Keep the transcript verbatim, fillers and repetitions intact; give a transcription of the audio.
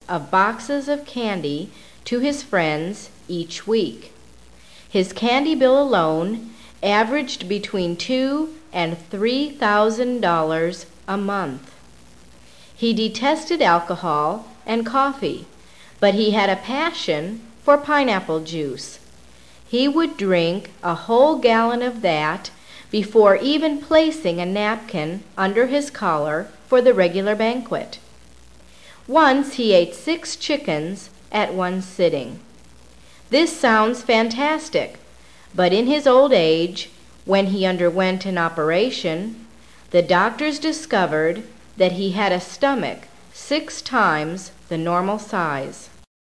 of boxes of candy to his friends each week. His candy bill alone averaged between two and three thousand dollars a month. He detested alcohol and coffee, but he had a passion for pineapple juice. He would drink a whole gallon of that before even placing a napkin under his collar for the regular banquet. Once he ate six chickens at one sitting. This sounds fantastic, but in his old age, when he underwent an operation, the doctors discovered that he had a stomach six times the normal size.